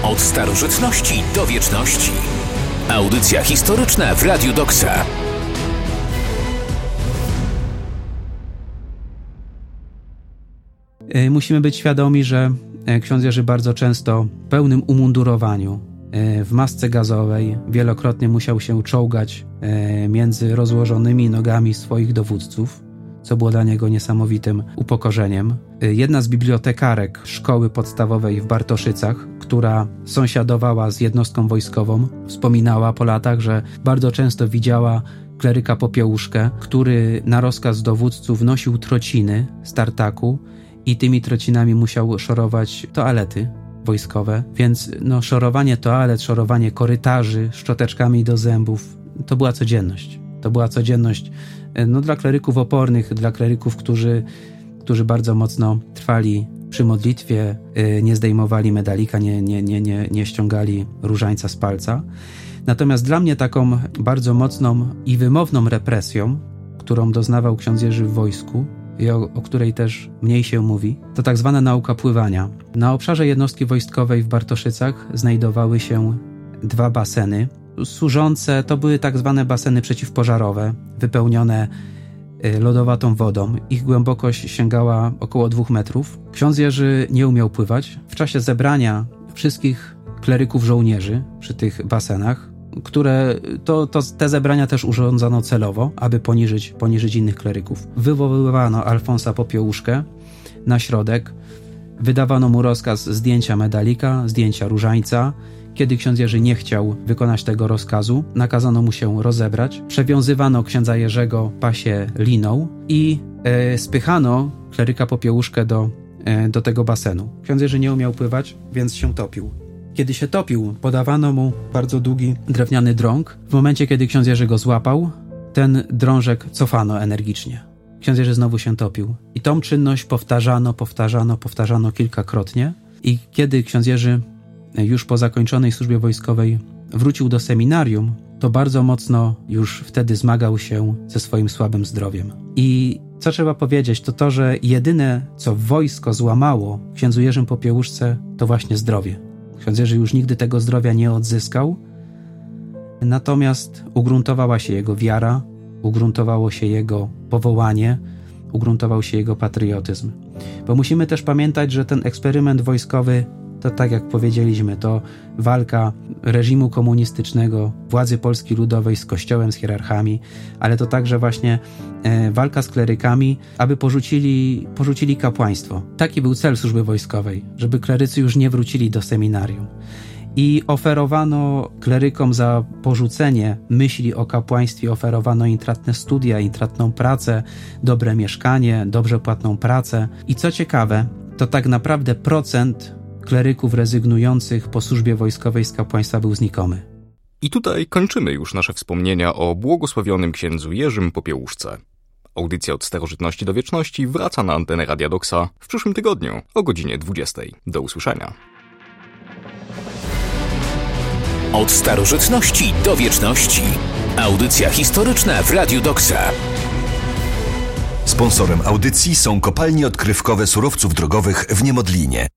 Od starożytności do wieczności. Audycja historyczna w Radiu Doksa. Musimy być świadomi, że ksiądz Jerzy bardzo często w pełnym umundurowaniu, w masce gazowej, wielokrotnie musiał się czołgać między rozłożonymi nogami swoich dowódców, co było dla niego niesamowitym upokorzeniem. Jedna z bibliotekarek szkoły podstawowej w Bartoszycach, która sąsiadowała z jednostką wojskową, wspominała po latach, że bardzo często widziała kleryka Popiełuszkę, który na rozkaz dowódców nosił trociny z tartaku i tymi trocinami musiał szorować toalety wojskowe, więc szorowanie toalet, szorowanie korytarzy szczoteczkami do zębów, to była codzienność. To była codzienność dla kleryków opornych, dla kleryków, którzy bardzo mocno trwali przy modlitwie, nie zdejmowali medalika, nie ściągali różańca z palca. Natomiast dla mnie taką bardzo mocną i wymowną represją, którą doznawał ksiądz Jerzy w wojsku i o której też mniej się mówi, to tak zwana nauka pływania. Na obszarze jednostki wojskowej w Bartoszycach znajdowały się 2 baseny służące, to były tak zwane baseny przeciwpożarowe, wypełnione lodowatą wodą. Ich głębokość sięgała około 2 metrów. Ksiądz Jerzy nie umiał pływać. W czasie zebrania wszystkich kleryków żołnierzy przy tych basenach, te zebrania też urządzono celowo, aby poniżyć innych kleryków. Wywoływano Alfonsa Popiełuszkę na środek, wydawano mu rozkaz zdjęcia medalika, zdjęcia różańca. Kiedy ksiądz Jerzy nie chciał wykonać tego rozkazu, nakazano mu się rozebrać. Przewiązywano księdza Jerzego pasie liną i spychano kleryka Popiełuszkę do tego basenu. Ksiądz Jerzy nie umiał pływać, więc się topił. Kiedy się topił, podawano mu bardzo długi drewniany drąg. W momencie, kiedy ksiądz Jerzy go złapał, ten drążek cofano energicznie. Ksiądz Jerzy znowu się topił. I tą czynność powtarzano kilkakrotnie. I kiedy ksiądz Jerzy już po zakończonej służbie wojskowej wrócił do seminarium, to bardzo mocno już wtedy zmagał się ze swoim słabym zdrowiem. I co trzeba powiedzieć, to, że jedyne, co wojsko złamało księdzu Jerzym Popiełuszce, to właśnie zdrowie. Ksiądz Jerzy już nigdy tego zdrowia nie odzyskał, natomiast ugruntowała się jego wiara, ugruntowało się jego powołanie, ugruntował się jego patriotyzm. Bo musimy też pamiętać, że ten eksperyment wojskowy to, tak jak powiedzieliśmy, to walka reżimu komunistycznego, władzy Polski Ludowej z Kościołem, z hierarchami, ale to także właśnie walka z klerykami, aby porzucili kapłaństwo. Taki był cel służby wojskowej, żeby klerycy już nie wrócili do seminarium. I oferowano klerykom za porzucenie myśli o kapłaństwie, oferowano intratne studia, intratną pracę, dobre mieszkanie, dobrze płatną pracę. I co ciekawe, to tak naprawdę procent kleryków rezygnujących po służbie wojskowej z kapłaństwa był znikomy. I tutaj kończymy już nasze wspomnienia o błogosławionym księdzu Jerzym Popiełuszce. Audycja od starożytności do wieczności wraca na antenę Radia Doksa w przyszłym tygodniu o godzinie 20. Do usłyszenia. Od starożytności do wieczności. Audycja historyczna w Radiu Doksa. Sponsorem audycji są kopalnie odkrywkowe surowców drogowych w Niemodlinie.